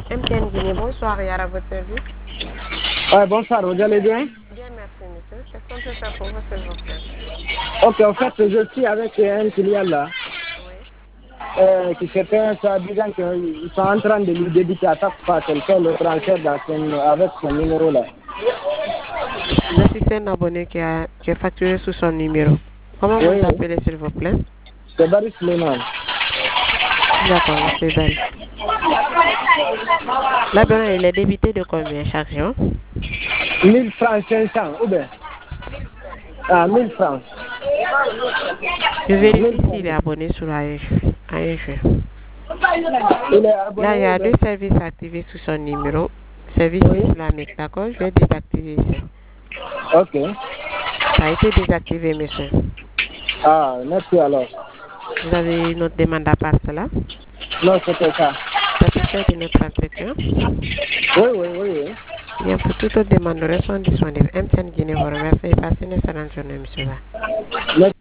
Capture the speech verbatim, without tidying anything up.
M T N Guinée, bonsoir, Yara, à votre service. Ouais, bonsoir, vous allez bien? Bien, merci, monsieur. Qu'est-ce qu'on peut faire pour vous, s'il vous plaît? Ok, en fait, je suis avec un client là, Oui. euh, qui se fait ça, disant qu'ils sont en train de lui débiter à chaque fois qu'elle fait le transfert dans son- avec son numéro là. Vous assistez un abonné qui, a, qui est facturé sous son numéro. Comment vous Oui, vous oui. appelez, s'il vous plaît? C'est Baris Suleiman. D'accord, monsieur Bari. L'abonné, il est débité de combien chaque jour? mille francs cinq cents, ou bien? Ah, mille francs. Je mille vérifie francs. s'il est abonné sur A N G. Il est Là, il y abonné ou a bien? deux services activés sous son numéro. Service Oui. islamique, d'accord? Je vais désactiver ça. Ok. Ça a été désactivé, monsieur. Ah, merci alors. Vous avez une autre demande à part cela? Non, c'était ça. Satisfait de notre entretien? Oui, oui, oui, oui. Bien, pour toute autre demande, nous restons disponibles. M T N Guinée vous remercie et passez une excellente journée, monsieur. Merci.